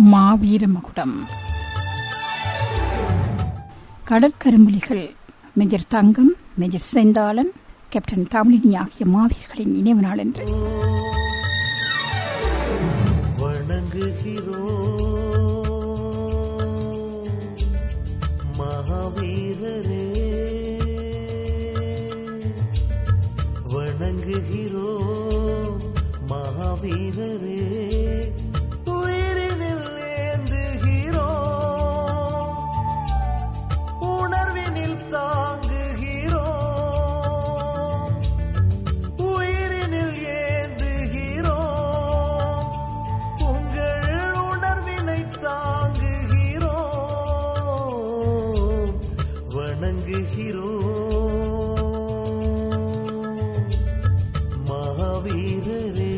மாவீரமகுடம். கடற்கரும்புலிகள் major Thangam, major Senthalan, captain Thamizhini ஆகிய மாவீரர்களின் நினைவு நாள் என்று மகாவீரரே வணங்குகிறோ, மகாவீரரே உயிரினில் ஏந்துகிறோ, உணர்வினில் தாங்குகிறோ, உயிரினில் ஏந்துகிறோ, உங்கள் உணர்வினை தாங்குகிறோ, வணங்குகிறோ மகாவீரரே.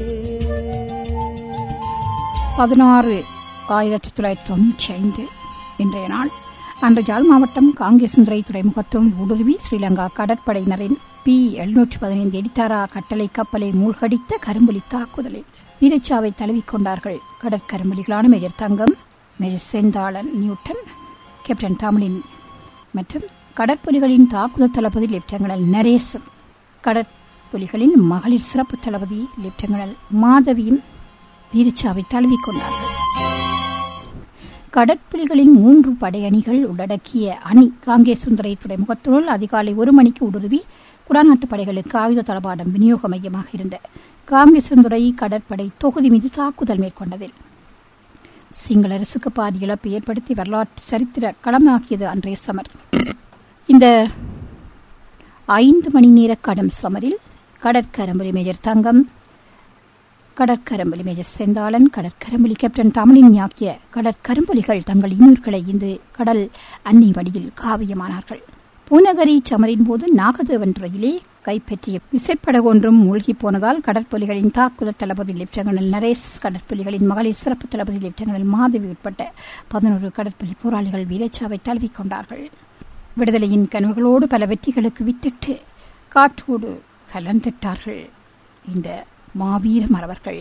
16/1995 இன்றைய நாள். அன்று யாழ் மாவட்டம் காங்கேசந்துறை துறைமுகத்துள் ஊடுருவி ஸ்ரீலங்கா கடற்படையினரின் P-715 எடித்தாரா கட்டளை கப்பலை மூழ்கடித்த கரும்புலி தாக்குதலில் வீரச்சாவை தழுவிக்கொண்டார்கள் கடற்கரும்புலிகளான major Thangam, major Senthalan Newton, captain Thamizhini மற்றும் கடற்புலிகளின் தாக்குதல் தளபதி லெப்டினல் நரேசன், கடற்புலிகளின் மகளிர் சிறப்பு தளபதி லெப்டினல் மாதவியும் வீரச்சாவை தழுவிக்கொண்டார்கள். கடற்புலிகளின் 3 படையணிகள் உள்ளடக்கிய அணி காங்கேசந்துறை துறைமுகத்தினுள் அதிகாலை 1 மணிக்கு ஊடுருவி குடாநாட்டு படைகளுக்கு ஆயுத தளபாடம் விநியோக மையமாக இருந்த காங்கேசந்துறை கடற்படை தொகுதி மீது தாக்குதல் மேற்கொண்டதில் சிங்கள அரசுக்கு பாதி இழப்பு ஏற்படுத்தி வரலாற்று சரித்திர களமாக்கியது அன்றைய சமர். இந்த 5 மணி நேர கடும் சமரில் கடற்கரும்புலி மேஜர் தங்கம், கடற்கரும்புலி மேஜர் செந்தாளன், கடற்கரும்புலி கேப்டன் தமிழினி ஆகிய கடற்கரும்புலிகள் தங்கள் இன்னூர்களை இந்த கடல் அன்னை வடியில் காவியமானார்கள். பூநகரி சமரின் போது நாகதேவன் துறையிலே கைப்பற்றிய விசைப்படகு ஒன்றும் மூழ்கி போனதால் கடற்புலிகளின் தாக்குதல் தளபதி லெப்டினல் நரேஸ், கடற்புலிகளின் மகளிர் சிறப்பு தளபதி லெப்டினல் மாதவி உட்பட்ட 11 கடற்புலி போராளிகள் வீரச்சாவை தழுவிக்கொண்டார்கள். விடுதலையின் கனவுகளோடு பல வெற்றிகளுக்கு வித்திட்டு காற்றோடு கலந்திட்டார்கள் இந்த மாவீர மறவர்கள்.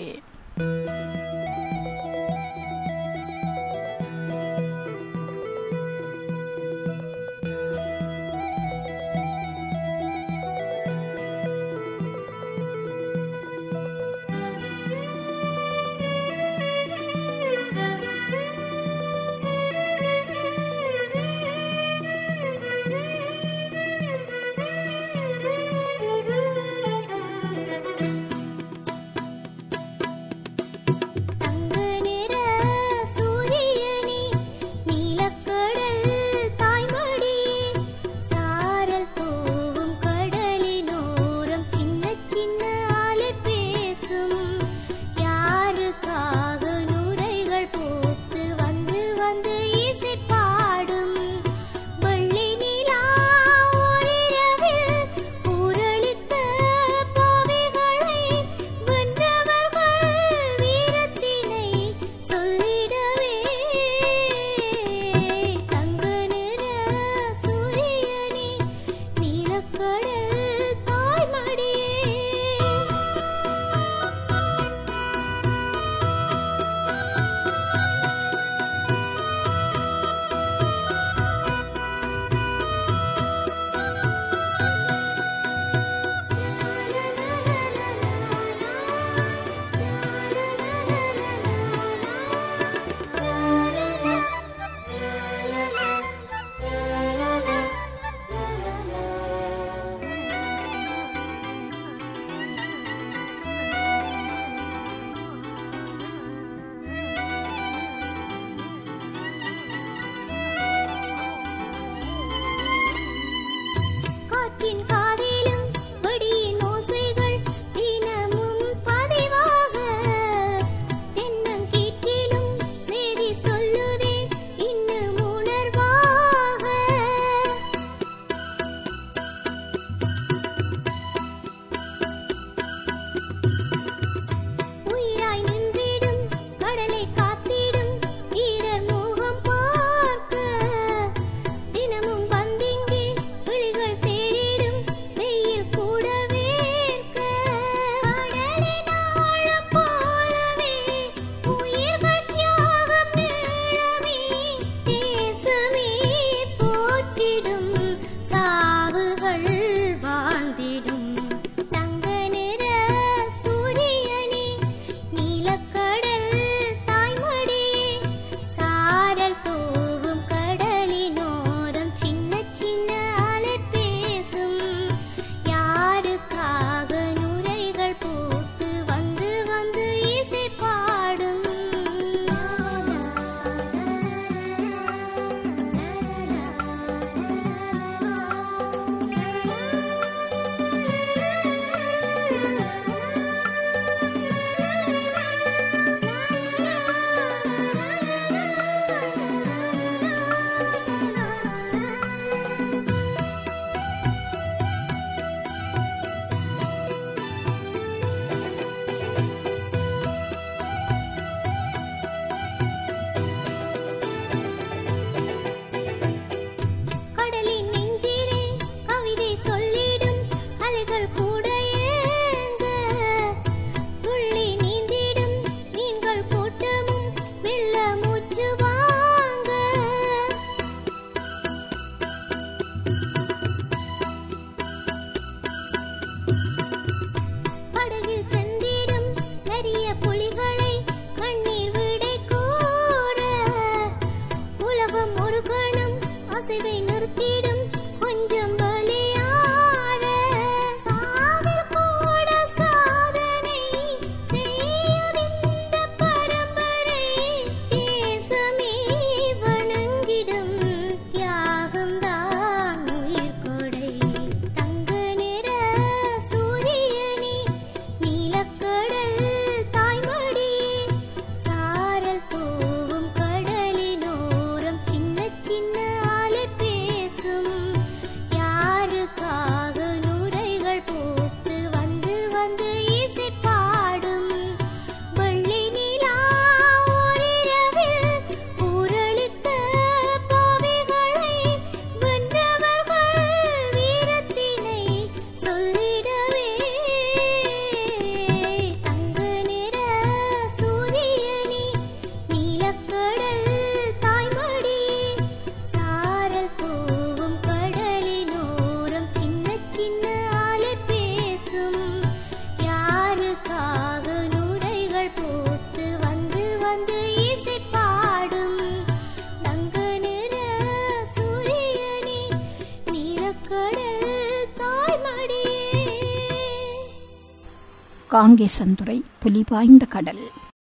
காங்கேசந்துறை புலி பாய்ந்த கடல்.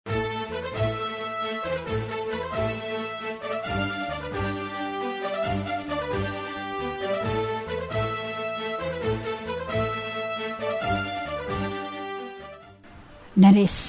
நரேஷ்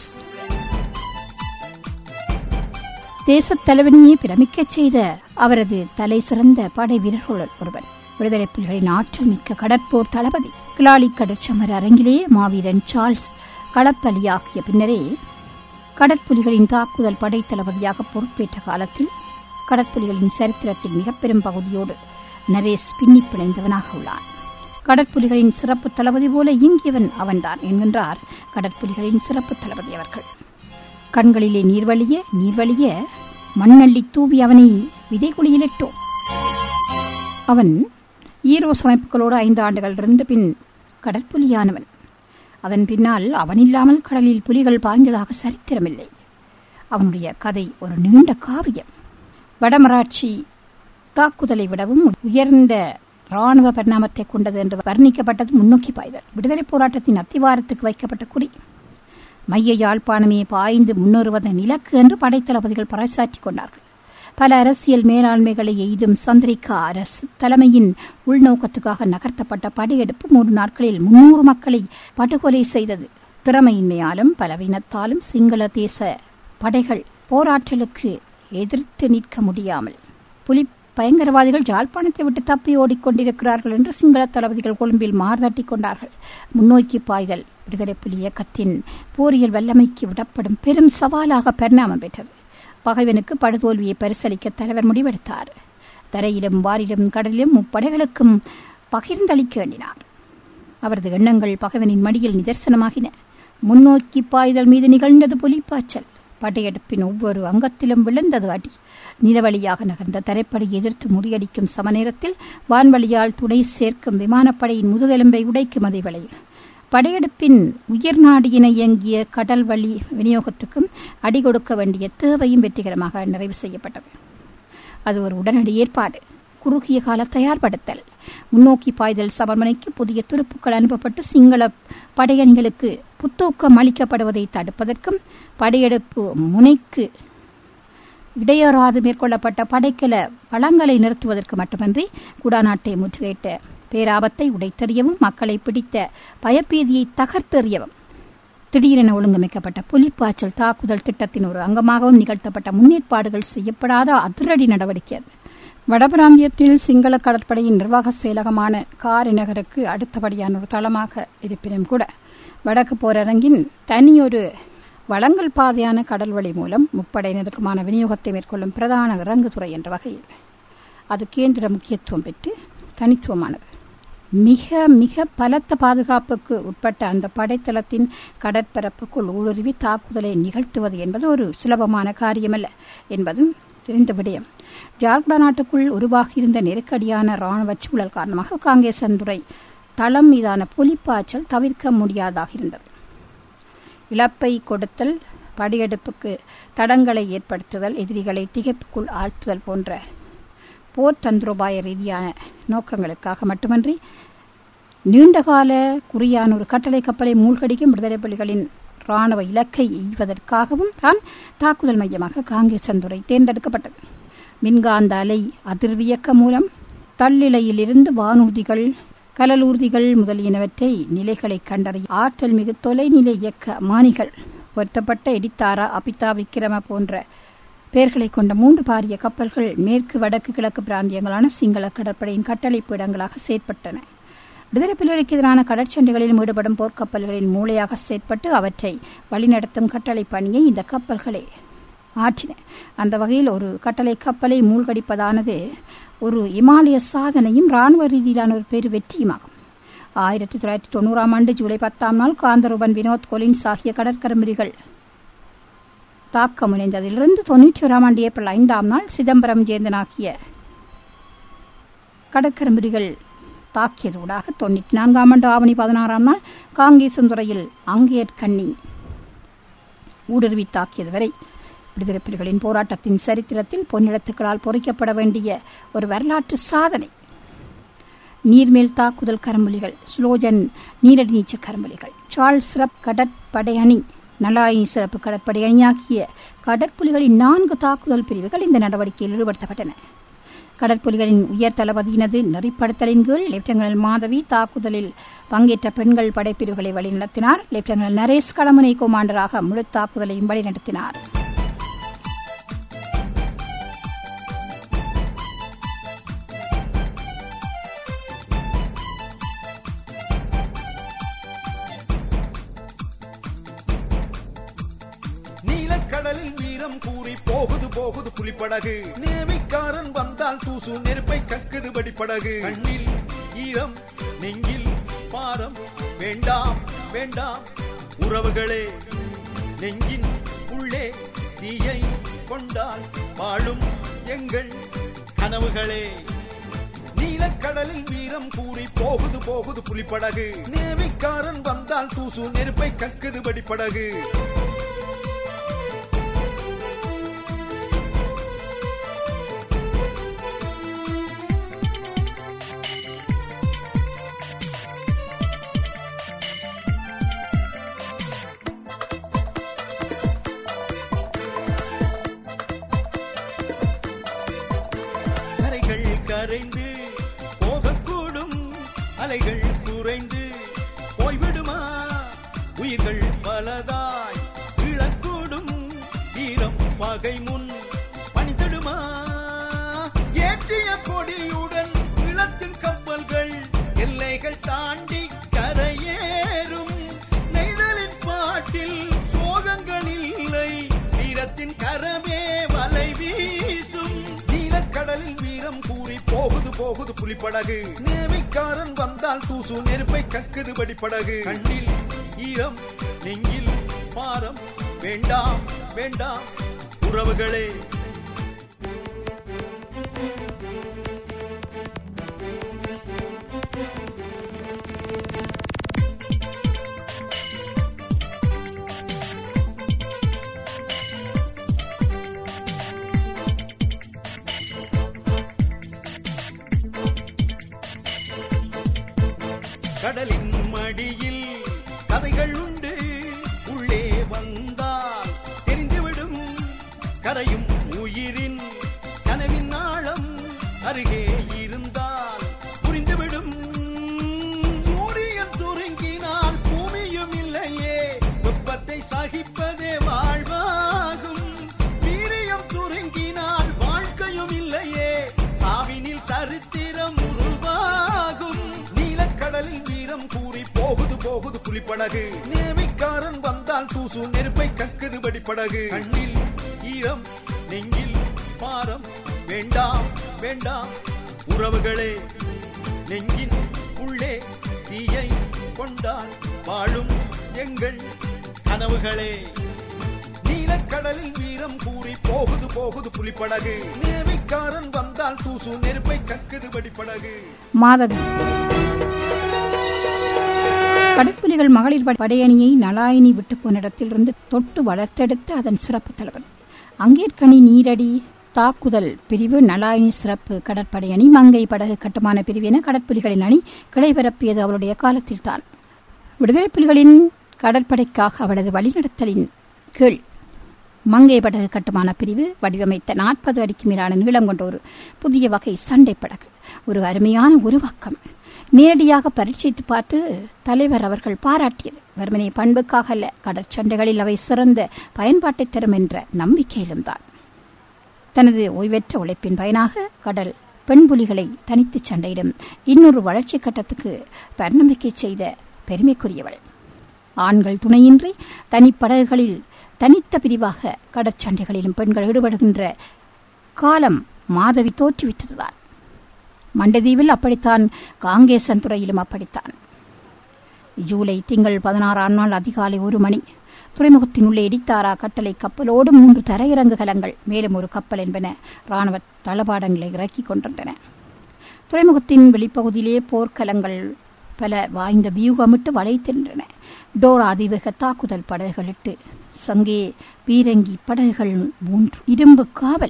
தேசத் தலைவனையே பிரமிக்கச் செய்த அவரது தலை சிறந்த படை வீரர்களுள் ஒருவர். விடுதலை புலிகளின் ஆற்றல் மிக்க கடற்போர் தளபதி. கிளாலி கடற்சமர அரங்கிலேயே மாவீரன் சார்ல்ஸ் களப்பலியாகிய பின்னரே கடற்புலிகளின் தாக்குதல் படை தளபதியாக பொறுப்பேற்ற காலத்தில் கடற்புலிகளின் சரித்திரத்தின் மிக பெரும் பகுதியோடு நரேஷ் பின்னி பிணைந்தவனாக உள்ளான். கடற்புலிகளின் சிறப்பு தளபதி போல இயங்கியவன் அவன்தான் என்கின்றார் கடற்புலிகளின் சிறப்பு தளபதி அவர்கள். கண்களிலே நீர்வழிய மண்ணள்ளி தூவி அவனை விதைகுழியிலிட்டோம். அவன் ஈரோஸ் அமைப்புகளோடு 5 ஆண்டுகள் இருந்து பின் கடற்புலியானவன். அதன் பின்னால் அவனில்லாமல் கடலில் புலிகள் பாய்ந்ததாக சரித்திரமில்லை. அவனுடைய கதை ஒரு நீண்ட காவியம். வடமராட்சி தாக்குதலை விடவும் உயர்ந்த ராணுவ பரிணாமத்தை கொண்டது என்று வர்ணிக்கப்பட்டது முன்னோக்கி பாய்தல். விடுதலை போராட்டத்தின் அத்திவாரத்துக்கு வைக்கப்பட்ட குறி. மைய யாழ்ப்பாணமே பாய்ந்து முன்னேறுவதன் இலக்கு என்று படைத்தளபதிகள் பறைசாற்றிக் கொண்டார்கள். பல அரசியல் மேலாண்மைகளை எய்தும் சந்திரிகா அரசு தலைமையின் உள்நோக்கத்துக்காக நகர்த்தப்பட்ட படையெடுப்பு 3 நாட்களில் 300 மக்களை படுகொலை செய்தது. திறமையின்மையாலும் பலவீனத்தாலும் சிங்கள தேச படைகள் போராட்டலுக்கு எதிர்த்து நிற்க முடியாமல் புலி பயங்கரவாதிகள் யாழ்ப்பாணத்தை விட்டு தப்பி ஓடிக்கொண்டிருக்கிறார்கள் என்று சிங்கள தளபதிகள் கொழும்பில் மார்தட்டிக் கொண்டார்கள். முன்னோக்கி பாய்தல் விடுதலை புலி இயக்கத்தின் போரியல் வல்லமைக்கு விடப்படும் பெரும் சவாலாக பரிணாமம் பெற்றது. பகைவனுக்கு படுதோல்வியை பரிசளிக்க தலைவர் முடிவெடுத்தார். தரையிலும் வாரிலும் கடலிலும் முப்படைகளுக்கும் பகிர்ந்தளிக்க எண்ணினார். அவரது எண்ணங்கள் பகைவனின் மடியில் நிதர்சனமாகின. முன்னோக்கி பாய்தல் மீது நிகழ்ந்தது புலிப்பாய்ச்சல். படையெடுப்பின் ஒவ்வொரு அங்கத்திலும் விழுந்தது அடி. நிலவழியாக நகர்ந்த தரைப்படை எதிர்த்து முறியடிக்கும் சமநேரத்தில் வான்வழியால் துணை சேர்க்கும் விமானப்படையின் முதுகெலும்பை உடைக்கும் அதே வழி படையெடுப்பின் உயிர்நாடியின இயங்கிய கடல் வழி விநியோகத்துக்கும் அடி கொடுக்க வேண்டிய தேவையும் வெற்றிகரமாக நிறைவு செய்யப்பட்டது. அது ஒரு உடனடி ஏற்பாடு. குறுகிய கால தயார்படுத்தல். முன்னோக்கி பாய்தல் சமர்மனைக்கு புதிய துருப்புக்கள் அனுப்பப்பட்டு சிங்கள படையணிகளுக்கு புத்தூக்கம் அளிக்கப்படுவதை தடுப்பதற்கும் படையெடுப்பு முனைக்கு இடையறாது மேற்கொள்ளப்பட்ட படைக்கல வளங்களை நிறுத்துவதற்கு மட்டுமன்றி குடாநாட்டை முற்றுகையிட்ட பேராபத்தை உடைத்தெறியவும் மக்களை பிடித்த பயப்பீதியை தகர்த்தெறியவும் திடீரென ஒழுங்கமைக்கப்பட்ட புலிப்பாய்ச்சல் தாக்குதல் திட்டத்தின் ஒரு அங்கமாகவும் நிகழ்த்தப்பட்ட முன்னேற்பாடுகள் செய்யப்படாத அதிரடி நடவடிக்கை. வடபிராந்தியத்தில் சிங்கள கடற்படையின் நிர்வாக செயலகமான காரிநகருக்கு அடுத்தபடியான ஒரு தளமாக இருப்பினும் கூட வடக்கு போரரங்கின் தனியொரு வளங்கள் பாதையான கடல்வழி மூலம் முப்படையினருக்குமான விநியோகத்தை மேற்கொள்ளும் பிரதான இறங்குதுறை என்ற வகையில் அது கேந்திர முக்கியத்துவம் பெற்று தனித்துவமானது. மிக மிக பலத்த பாதுகாப்புக்கு உட்பட்ட அந்த படைத்தளத்தின் கடற்பரப்புக்குள் ஊடுருவி தாக்குதலை நிகழ்த்துவது என்பது ஒரு சுலபமான காரியமல்ல என்பதும் தெரிந்த விடயம். ஜார்க்கண்டா நாட்டுக்குள் உருவாகியிருந்த நெருக்கடியான இராணுவ சூழல் காரணமாக காங்கேசந்துறை தளம் மீதான புலிப்பாய்ச்சல் தவிர்க்க முடியாதாக இருந்தது. இழப்பை கொடுத்தல், படையெடுப்புக்கு தடங்களை ஏற்படுத்துதல், எதிரிகளை திகைப்புக்குள் ஆழ்த்துதல் போன்ற போர் தந்திரோபாய ரீதியான நோக்கங்களுக்காக மட்டுமன்றி நீண்டகால குறியான ஒரு கட்டளை கப்பலை மூழ்கடிக்கும் விடுதலை புலிகளின் இராணுவ இலக்கை எய்வதற்காகவும் தான் தாக்குதல் மையமாக காங்கேசந்துறை தேர்ந்தெடுக்கப்பட்டது. மின்காந்த அலை அதிர்வியக்க மூலம் தள்ளிலையிலிருந்து வானூர்திகள், கலலூர்திகள் முதலியனவற்றை நிலைகளை கண்டறிய ஆற்றல் மிகு தொலைநிலை இயக்க மானிகள் பொருத்தப்பட்ட எடித்தாரா, அபிதா, விக்கிரம போன்ற பெயர்களை கொண்ட 3 பாரிய கப்பல்கள் மேற்கு, வடக்கு, கிழக்கு பிராந்தியங்களான சிங்கள கடற்படையின் கட்டளை பீடங்களாக செயற்பட்டன. விடுதலை புலிகளுக்கு எதிரான கடற்சண்டைகளில் ஈடுபடும் போர்க்கப்பல்களின் மூளையாக செயற்பட்டு அவற்றை வழிநடத்தும் கட்டளை பணியை இந்த கப்பல்களே ஆற்றின. அந்த வகையில் ஒரு கட்டளை கப்பலை மூழ்கடிப்பதானது ஒரு இமாலய சாதனையும் இராணுவ ரீதியிலான ஒரு பெரு வெற்றியுமாகும். 1990ஆம் ஆண்டு ஜூலை 10ஆம் நாள் காந்தரூபன், வினோத் கொலின்ஸ் ஆகிய கடற்கரம்பிரிகள் தாக்க முனைந்ததிலிருந்து 91ஆம் ஆண்டு ஏப்ரல் 5ஆம் நாள் சிதம்பரம், ஜேந்தன் ஆகிய கடற்கரம்பிரிகள் தாக்கியதூடாக 94ஆம் ஆண்டு ஆவணி 16ஆம் நாள் காங்கேசந்துறையில் அங்கேற்கண்ணி ஊடுருவி தாக்கியது வரை விடுதலை புலிகளின் போராட்டத்தின் சரித்திரத்தில் பொன்னிடத்துக்களால் பொறிக்கப்பட வேண்டிய ஒரு வரலாற்று சாதனை. நீர்மேல் தாக்குதல் கரும்புலிகள், ஸ்லோஜன் நீரடி நீச்சல் கரும்புலிகள், சார்ல்ஸ் சிறப்பு கடற்படை அணி, நலாயினி சிறப்பு கடற்படை அணி ஆகிய கடற்புலிகளின் 4 தாக்குதல் பிரிவுகள் இந்த நடவடிக்கையில் ஈடுபடுத்தப்பட்டன. கடற்புலிகளின் உயர் தளபதியினது நெறிப்படுத்தலின் கீழ் லெப்டினல் மாதவி தாக்குதலில் பங்கேற்ற பெண்கள் படைப்பிரிவுகளை வழிநடத்தினார். லெப்டினல் நரேஷ் களமுனை கொமாண்டராக முழு தாக்குதலையும் வழிநடத்தினார். கடலில் வீரம் கூறி போகுது போகுது புலிப்படகு, நேவிக்காரன் வந்தால் தூசு நெருப்பை கக்குது படிப்படகு. கண்ணில் ஈரம் நெஞ்சில் பாரம் வேண்டாம் வேண்டாம் உறவுகளே, நெஞ்சின் உள்ளே தீயை கொண்டால் வாழும் எங்கள் கனவுகளே. நீலக்கடலில் வீரம் கூறி போகுது போகுது புலிப்படகு, நேவிக்காரன் வந்தால் தூசு நெருப்பை கக்குது படிப்படகு. கரைந்து போகக்கூடும் அலைகள் குறைந்து போய்விடுமா, உயிர்கள் பலதாய் இழக்கூடும் வீரம் பகை முன் பணித்திடுமா. ஏற்றிய கொடியுடன் இளத்தின் கப்பல்கள் எல்லைகள் தாண்டி கரையேறும். நெய்தலின் பாட்டில் சோகங்கள் இல்லை, வீரத்தின் கரமே வலை வீசும். நீலக்கடலில் வீரம் கூறி போகுது போகுது புலிப்படகு, நேவிக்காரன் வந்தால் தூசு நெருப்பை கக்குது படிப்படகு. கண்ணில் ஈரம் நெஞ்சில் பாரம் வேண்டாம் வேண்டாம் உறவுகளே. கடலின் மடியில் கதைகள் உண்டு, உள்ளே வந்தால் தெரிந்துவிடும். கரையும் உயிரின் கனவின் ஆழம் அருகே இருந்தால் புரிந்துவிடும். சூரியன் சுருங்கினால் பூமியும் இல்லையே, வெப்பத்தை சகிப்பதே வாழ்வாகும். வீரியம் சுருங்கினால் வாழ்க்கையும் இல்லையே, சாவினில் சரித்திரம் உருவாகும். கடலில் வீரம் கூறி போகுது போகுது புலிப்படகு, நேவிக்காரன் வந்தால் தூசு நெருப்பை கக்குது படிப்படகு. கண்ணில் ஈரம் நெஞ்சில் பாரம் வேண்டாம் வேண்டாம் உறவுகளே, நெஞ்சின் உள்ளே தீயை கொண்டால் வாழும் எங்கள் கனவுகளே. நீலக்கடலில் வீரம் கூறி போகுது போகுது புலிப்படகு, நேவிக்காரன் வந்தால் தூசு நெருப்பை கக்குது படிப்படகு. மாதவி கடற்புலிகள் மகளிர் படையணியை நலாயினி விட்டு போன இடத்திலிருந்து தொட்டு வளர்த்தெடுத்த அதன் சிறப்பு தலைவர். அங்கேற்கனி நீரடி தாக்குதல் பிரிவு நலாயினி சிறப்பு கடற்படை அணி, மங்கை படகு கட்டுமான பிரிவு என கடற்புலிகளின் அணி கிளைபரப்பியது அவளுடைய காலத்தில்தான். விடுதலை புலிகளின் கடற்படைக்காக அவளது வழிநடத்தலின் கீழ் மங்கை படகு கட்டுமான பிரிவு வடிவமைத்த 40 அடிக்கு மேலான நீளம் கொண்ட ஒரு புதிய வகை சண்டை படகு. ஒரு அருமையான உருவாக்கம். நேரடியாக பரீட்சித்து பார்த்து தலைவர் அவர்கள் பாராட்டியது வெறுமனே பண்புக்காக அல்ல, கடற்சண்டைகளில் அவை சிறந்த பயன்பாட்டை தரும் என்ற நம்பிக்கையிலும் தான். தனது ஓய்வற்ற உழைப்பின் பயனாக கடல் பெண் புலிகளை தனித்து சண்டையிடும் இன்னொரு வளர்ச்சி கட்டத்துக்கு பரிணமிக்க செய்த பெருமைக்குரியவள். ஆண்கள் துணையின்றி தனிப்படகுகளில் தனித்த பிரிவாக கடற்சண்டைகளிலும் பெண்கள் ஈடுபடுகின்ற காலம் மாதவி தோற்றுவித்ததுதான். மண்டதீவில் அப்படித்தான், காங்கேசன் துறையிலும் அப்படித்தான். ஜூலை திங்கள் 16ஆம் நாள் அதிகாலை 1 மணி துறைமுகத்தின் உள்ளே இடித்தாரா கட்டளை கப்பலோடு 3 தரையிறங்கு கலங்கள், மேலும் ஒரு கப்பல் என்பன ராணுவ தளபாடங்களை இறக்கிக் கொண்டிருந்தன. துறைமுகத்தின் வெளிப்பகுதியிலே போர்க்கலங்கள் பல வாய்ந்த வியூகமிட்டு வளைத்திருந்தன. டோரா அதிவேக தாக்குதல் படகுகளிட்டு சங்கே பீரங்கி படகுகள் 3, இரும்பு காவல்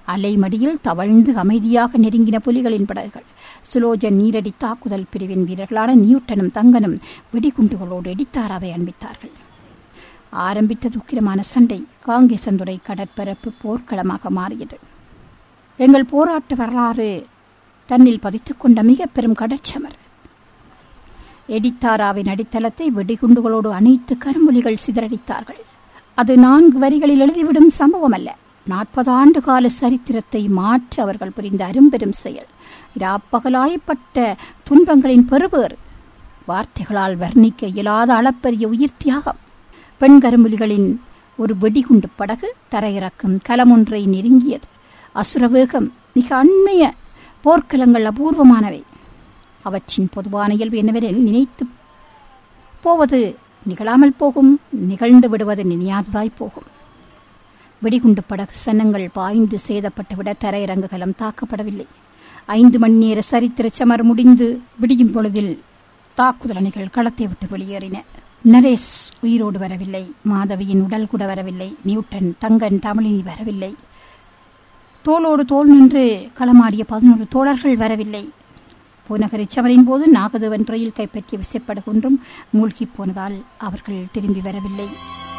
அலைமடியில் தவழ்ந்து அமைதியாக நெருங்கின புலிகளின் படகுகள். சுலோஜன் நீரடி தாக்குதல் பிரிவின் வீரர்களான நியூட்டனும் தங்கனும் வெடிகுண்டுகளோடு எடித்தாராவை அன்பித்தார்கள். ஆரம்பித்த துக்கிரமான சண்டை காங்கேசந்துறை கடற்பரப்பு போர்க்களமாக மாறியது. எங்கள் போராட்ட வரலாறு தன்னில் பதித்துக் கொண்ட மிக பெரும் கடற்சமர். எடித்தாராவின் அடித்தளத்தை வெடிகுண்டுகளோடு அனைத்து கரும்புலிகள் சிதறடித்தார்கள். அது 4 வரிகளில் எழுதிவிடும் சம்பவம் அல்ல. 40 ஆண்டு கால சரித்திரத்தை மாற்ற அவர்கள் புரிந்த அரும்பெரும் செயல். இராப்பகலாயப்பட்ட துன்பங்களின் பெறுபேறு வார்த்தைகளால் வர்ணிக்க இயலாத அளப்பரிய உயிர் தியாகம். பெண் கரும்புலிகளின் ஒரு வெடிகுண்டு படகு தரையிறக்கும் களமொன்றை நெருங்கியது. அசுரவேகம் மிக அண்மைய போர்க்களங்கள் அபூர்வமானவை. அவற்றின் பொதுவான இயல்பு என்னவெனில் நினைத்து போவது நிகழாமல் போகும், நிகழ்ந்து விடுவது நினையாததாய் போகும். வெடிகுண்டு படகு சன்னங்கள் பாய்ந்து சேதப்பட்டுவிட தரையிறங்குகளம் தாக்கப்படவில்லை. 5 மணி நேர சரித்திர சமர் முடிந்து விடியும் பொழுதில் தாக்குதல் அணிகள் களத்தை விட்டு வெளியேறின. நரேஷ் உயிரோடு வரவில்லை. மாதவியின் உடல் கூட வரவில்லை. நியூட்டன், தங்கன், தமிழினி வரவில்லை. தோளோடு தோல் நின்று களமாடிய 11 தோழர்கள் வரவில்லை. பூநகரி சமரின் போது நாகதேவன் துறையில் கைப்பற்றிய விசைப்படகொன்றும் மூழ்கி போனதால் அவர்கள் திரும்பி வரவில்லை.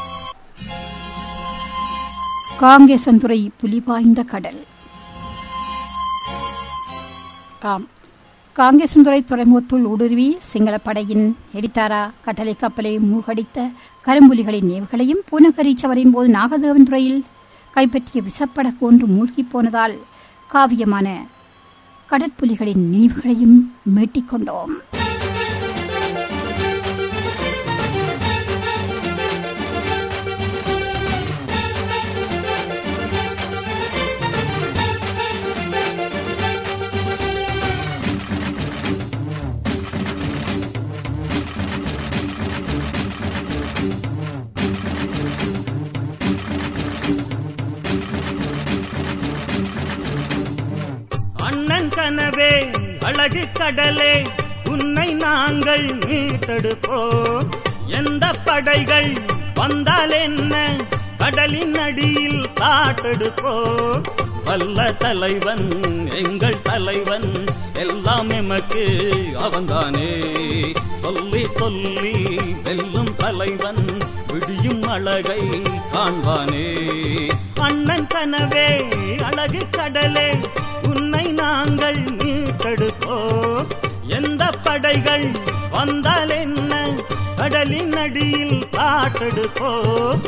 காங்கேசந்துறை புலி பாய்ந்த கடல். காங்கேசந்துறை துறைமுகத்துள் ஊடுருவி சிங்களப்படையின் எடித்தாரா கட்டளை கப்பலை மூழ்கடித்த கரும்புலிகளின் ஏவுகளையும் பூநகரி சமரின் போது நாகதேவன் துறையில் கைப்பற்றிய விசப்படகு ஒன்று மூழ்கி போனதால் காவியமான கடற்புலிகளின் நினைவுகளையும் மீட்டிக்கொண்டோம். அண்ணன் கனவே அழகு கடலே உன்னை நாங்கள் மீட்டெடுப்போம். எந்த படைகள் வந்தால் என்ன கடலின் அடியில் காட்டெடுப்போம். வல்ல தலைவன் எங்கள் தலைவன் எல்லாம் எமக்கு அவன்தானே. சொல்லி சொல்லி வெல்லும் தலைவன் விடியும் அழகை காண்பானே. அண்ணன் கனவே அழகு கடலே உன்னை நாங்கள் மீட்டெடுப்போம். எந்த படைகள் வந்தால் என்ன கடலின் அடியில் காட்டெடுப்போம்.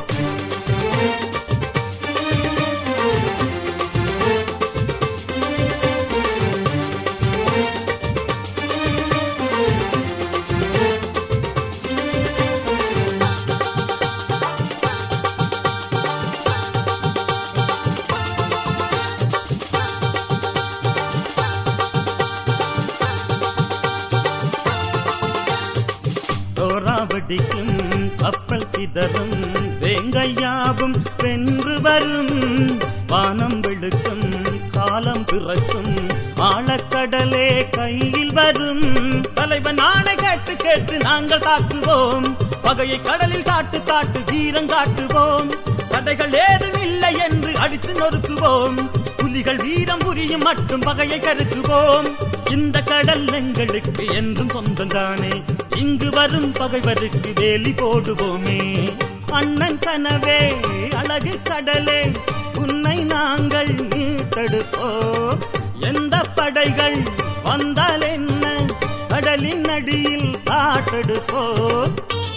வெடிக்கும் கப்பல் சிதறும் வேங்கையாவும் வென்று வரும். வானம் வெளுக்கும் காலம் பிறக்கும் ஆழக்கடலே கையில் வரும். தலைவன் ஆணை கேட்டு கேட்டு நாங்கள் தாக்குவோம். பகையை கடலில் காட்டு காட்டு வீரம் காட்டுவோம். தடைகள் ஏதும் இல்லை என்று அடித்து நொறுக்குவோம். புலிகள் வீரம் புரியும் மட்டும் பகையை கருக்குவோம். இந்த கடல் எங்களுக்கு என்றும் சொந்தந்தானே. இங்கு வரும் பகைவருக்கு வேலி போடுவோமே. அண்ணன் கனவே அழகு கடலே உன்னை நாங்கள் மீட்டெடுப்போம். எந்த படைகள் வந்தால் என்ன கடலின் அடியில் காட்டெடுப்போம்.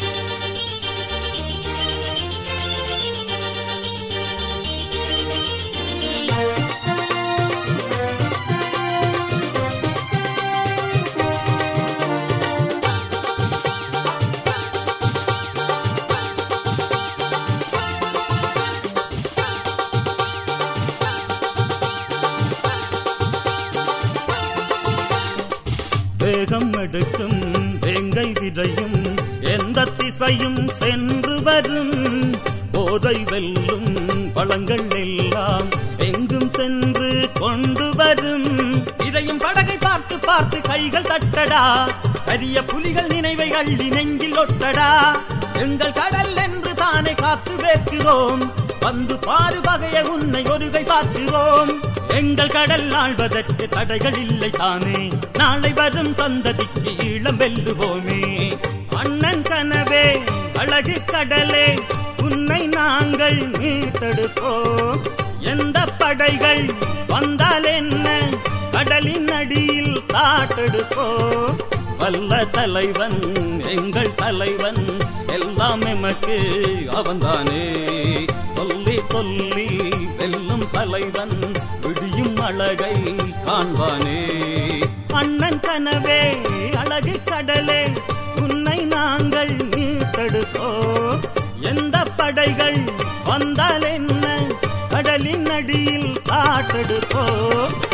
வேகம் எடுக்கும் வேங்கை விதையும் எந்த திசையும் சென்று வரும். போதை வெல்லும் பழங்கள் எல்லாம் எங்கும் சென்று கொண்டு வரும். இதையும் படகை பார்த்து பார்த்து கைகள் தட்டடா. பெரிய புலிகள் நினைவை அள்ளி நெஞ்சில் ஒட்டடா. எங்கள் கடல் என்று தானே காத்து வேர்க்கிறோம். வந்து பாரு வகைய உன்னை ஒருகை பார்க்கிறோம். எங்கள் கடல் ஆள்வதற்கு தடைகள் இல்லை தானே, நாளை வரும் சந்ததிக்கு ஈழம் வெல்லுவோமே. அண்ணன் கனவே அழகு கடலே, உன்னை நாங்கள் மீட்டெடுப்போம். எந்த படைகள் வந்தால் என்ன, கடலின் அடியில் காட்டெடுப்போம். வல்ல தலைவன் எங்கள் தலைவன், எல்லாம் எமக்கு அவன்தானே. சொல்லி சொல்லி வெல்லும் தலைவன், விடியும் அழகை காண்பானே. அண்ணன் கனவே அழகு கடலே, உன்னை நாங்கள் மீட்டெடுப்போம். எந்த படைகள் வந்தால் என்ன, கடலின் அடியில் காட்டெடுப்போம்.